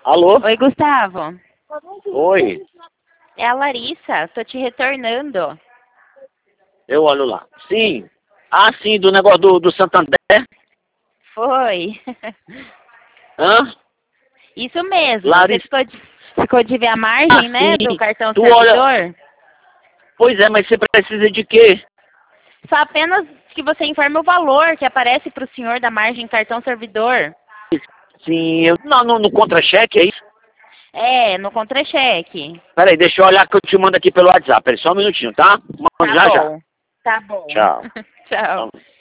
Alô? Oi, Gustavo. Oi, É a Larissa. Tô te retornando. eu olho lá. Sim. Ah, sim, do negócio do Santander. Foi. Hã? Isso mesmo. Você Larissa. ficou de ver a Ah, margem, né, do sim. cartão Tu olha. servidor? Pois é, mas você precisa de quê? Só apenas que você informe o valor que aparece para o senhor da margem cartão servidor. Sim, eu. Não, no contra-cheque, é isso? É, no contra-cheque. Peraí, deixa eu olhar que eu te mando aqui pelo WhatsApp. Peraí, só um minutinho, tá? Mando Tá já já. bom. Tá bom. Tchau. Tchau.